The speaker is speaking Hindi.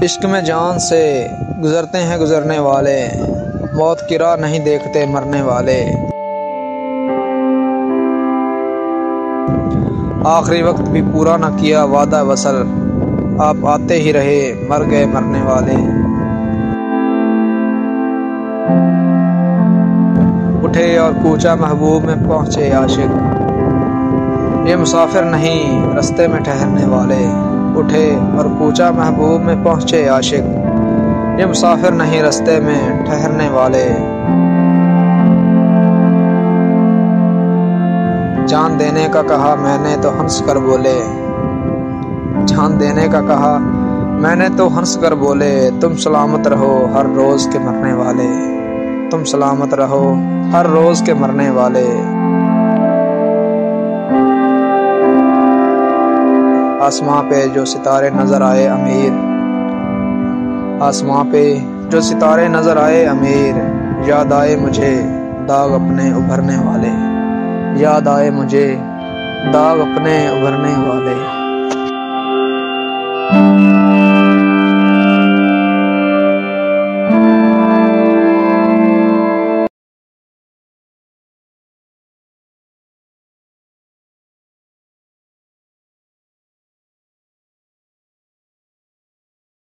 इश्क में जान से गुजरते हैं गुजरने वाले, मौत की राह नहीं देखते मरने वाले। आखिरी वक्त भी पूरा न किया वादा वसल, आप आते ही रहे मर गए मरने वाले। उठे और कूचा महबूब में पहुँचे आशिक, ये मुसाफिर नहीं रास्ते में ठहरने वाले। उठे और कूचा महबूब में पहुँचे आशिक, ये मुसाफिर नहीं रास्ते में ठहरने वाले। जान देने का कहा मैंने तो हंस कर बोले, जान देने का कहा मैंने तो हंस कर बोले। तुम सलामत रहो हर रोज के मरने वाले, तुम सलामत रहो हर रोज के मरने वाले। आसमां पे जो सितारे नजर आए अमीर, आसमां पे जो सितारे नजर आए अमीर। याद आए मुझे दाग अपने उभरने वाले, याद आए मुझे दाग अपने उभरने वाले।